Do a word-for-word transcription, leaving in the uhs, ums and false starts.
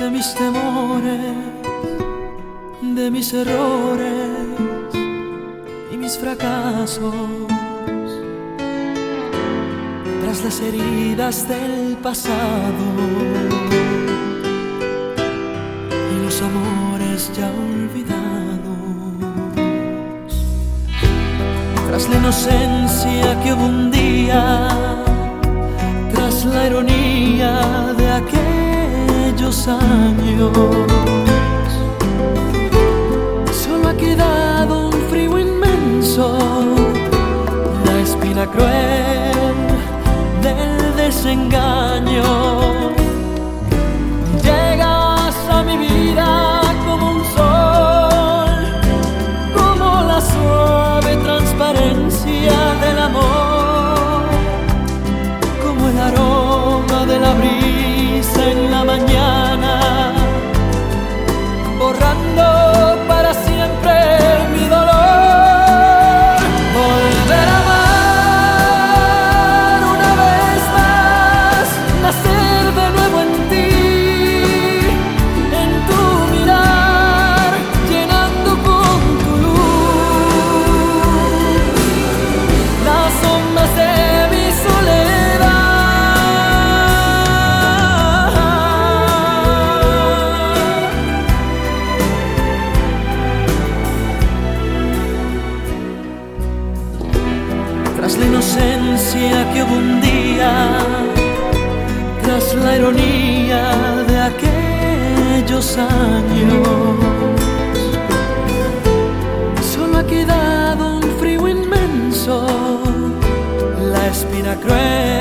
mis temores, de mis errores y mis fracasos, tras las heridas del pasado y los amores ya olvidados, tras la inocencia que hubo un día, tras la ironía de aquellos años, solo ha quedado un frío inmenso, la espina cruel del desengaño. Llegas a mi vida como un sol, como la suave transparencia del amor, como el aroma de la brisa en la mañana, borrando para siempre mi dolor. Volver a amar una vez más, nacer de nuevo en ti, en tu mirar, llenando con tu luz las sombras de mi tras la inocencia que hubo un día, tras la ironía de aquellos años, solo ha quedado un frío inmenso, la espina cruel